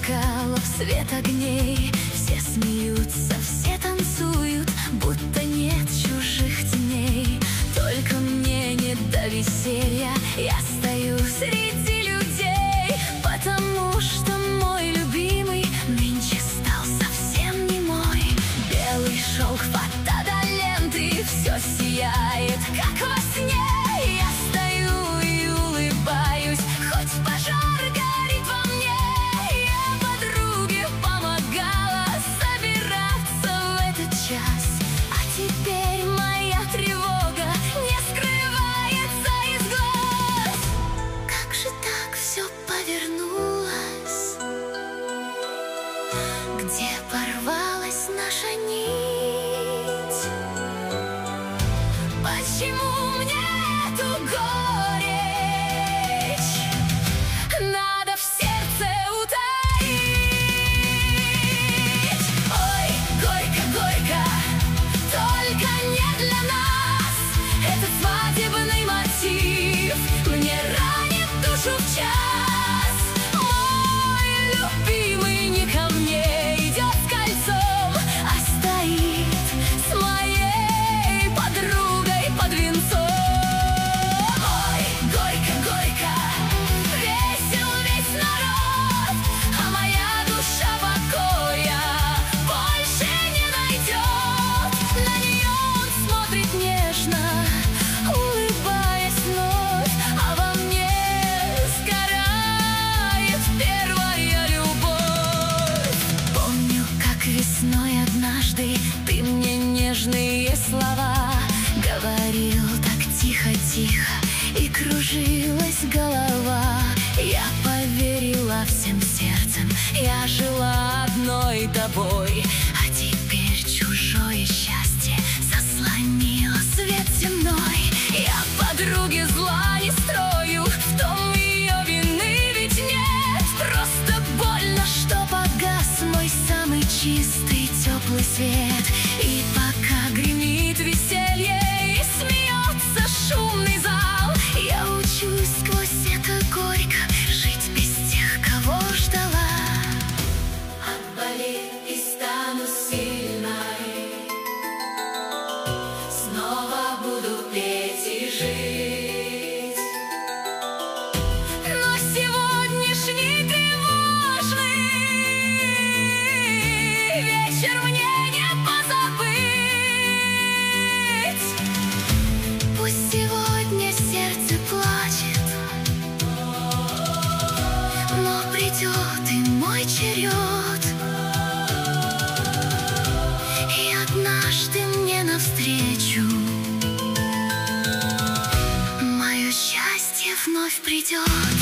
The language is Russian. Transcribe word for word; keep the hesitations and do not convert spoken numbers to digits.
бокалов свет огней. Все смеются, все танцуют, будто нет чужих теней. Только мне не до веселья, я стою среди людей, потому что мой любимый нынче стал совсем не мой. Белый шелк фотоленты, все сияет, как во сне. Я стою и улыбаюсь, хоть пожар горит во мне. Я подруге помогала собираться в этот час, а теперь моя тревога не скрывается из глаз. Как же так все повернулось? Где порвалась наша нить? Почему мне эту горечь надо в сердце утаить? Ой, горько, горько, только не для нас. Этот свадебный мотив мне ранит душу в час. Мой любимый не ко мне идет с кольцом, а стоит с моей подругой под венцом. Ой, горько, горько, весел весь народ, а моя душа покоя больше не найдет. На нее он смотрит нежно, улыбаясь вновь, а во мне сгорает первая любовь. Помню, как весной однажды ты мне нежные слова говорил так тихо-тихо, и кружилась голова. Я поверила всем сердцем, я жила одной тобой, а теперь чужое счастье заслонило свет земной. Я подруге зла не строю, в том ее вины ведь нет. Просто больно, что погас мой самый чистый теплый свет. И пока гремит веселье и смеется шумный зал, я учусь сквозь это горько жить без тех, кого ждала. Отболит и стану сильной, снова буду петь и жить. Но сегодняшний тревожный вечер мне не позабыть. Пусть сегодня сердце плачет, но придет и мой черед. И однажды мне навстречу мое счастье вновь придет.